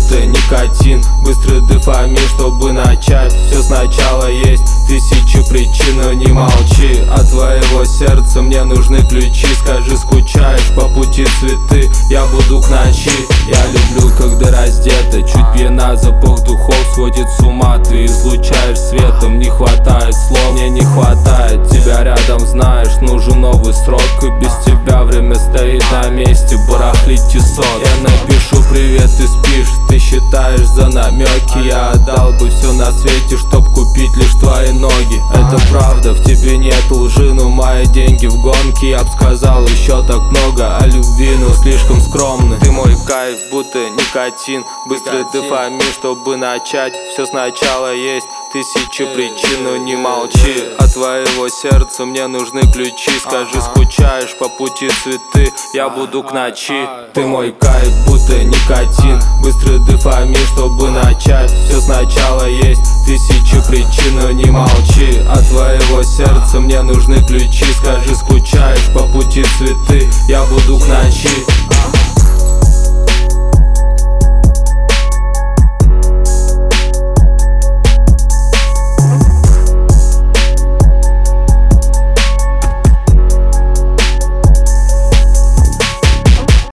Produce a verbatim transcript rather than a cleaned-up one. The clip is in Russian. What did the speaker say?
будто никотин. Быстрый дофамин, чтобы начать все сначала. Есть тысячи причин, но не молчи. От твоего сердца мне нужны ключи. Скажи, скучаешь по пути цветы, я буду к ночи. Я люблю, когда раздета, чуть пьяна, запах духов сводит с ума. Ты излучаешь светом, не хватает слов, мне не хватает тебя рядом, знаешь, нужен новый срок. И без тебя время стоит на месте, барахлит тесок. Я напишу привет, ты спишь, ты считаешь за намеки. Я отдал бы все на свете, чтоб купить лишь твои ноги. Это правда, в тебе нет лжи, но мои деньги в гонке. Я б сказал еще так много о любви, но слишком скромны. Ты мой кайф, будто никотин. Быстрый дофамин, чтобы начать все сначала. Есть тысячи причин, но не молчи. От твоего сердца мне нужны ключи. Скажи, скучаешь по пути цветы, я буду к ночи. Ты мой кайф, будто никотин. Быстрый дофамин, чтобы начать все сначала. Есть тысячи причин, но не молчи. От твоего сердца мне нужны ключи. Скажи, скучаешь по пути цветы, я буду к ночи.